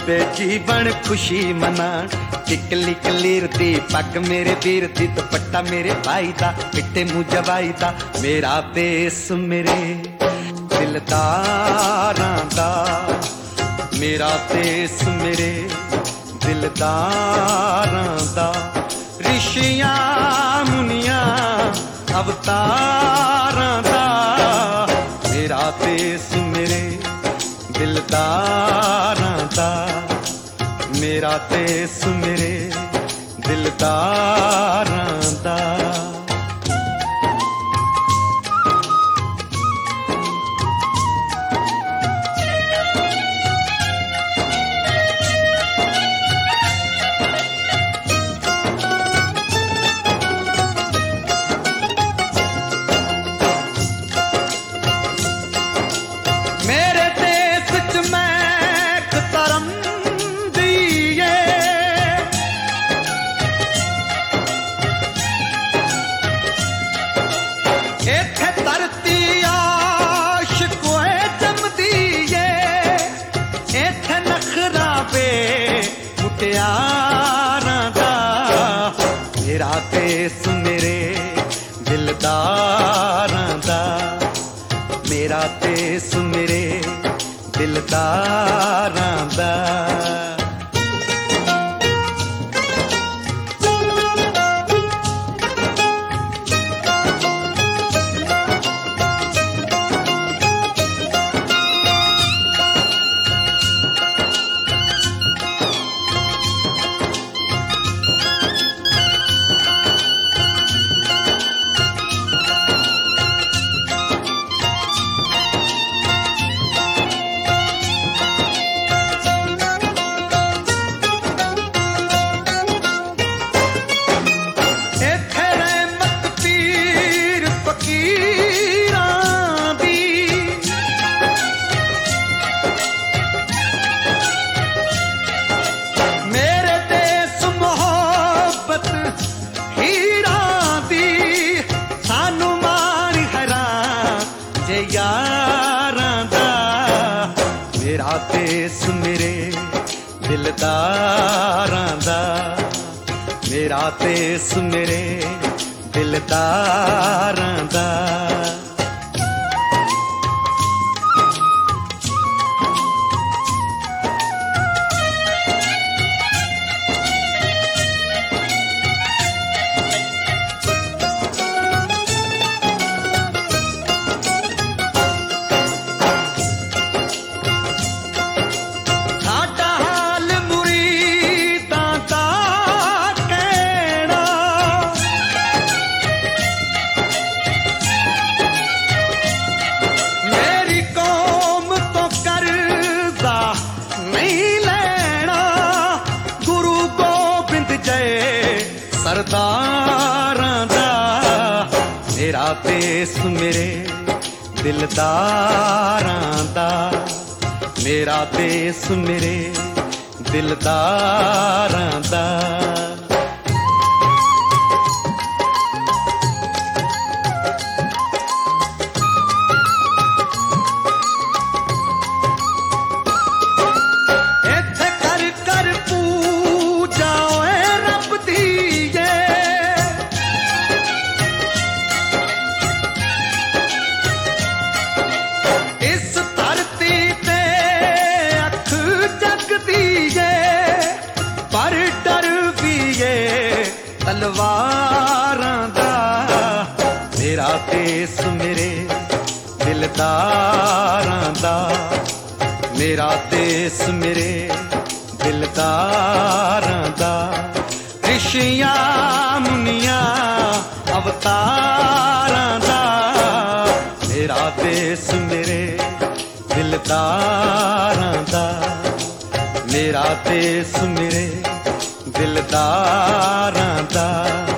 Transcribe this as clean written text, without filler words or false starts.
ते जीवन खुशी मनाण टिकली कलीर दी पग मेरे वीर दी दुपट्टा मेरे भाई दा मिट्टे मुंह जवाई दा मेरा देस मेरे दिलदारां दा मेरा देस मेरे दिलदारां दा ऋषियां मुनियां अवतारां दा मेरा देस मेरे दिलदारां दा मेरा देस मेरे दिलदारां दा। इत्थे धरती आशिकोए जमदी ए इत्थे नखरा पे मुटियारां दा मेरा देस मेरे दिलदारां दा मेरा देस मेरे दिलदारां दा। यारां दा मेरा देस मेरे दिलदारां दा मेरा देस मेरे दिलदारां दा। सरदारां दा मेरा देस मेरे दिलदारां दा मेरा देस मेरे दिलदारां दा। तलवारां दा मेरा देस मेरे दिलदारां दा मेरा देस मेरे दिलदारां दा ऋषियां मुनियां अवतारां दा मेरा देस मेरे दिलदारां दा मेरा देस मेरे दिलदारां दा।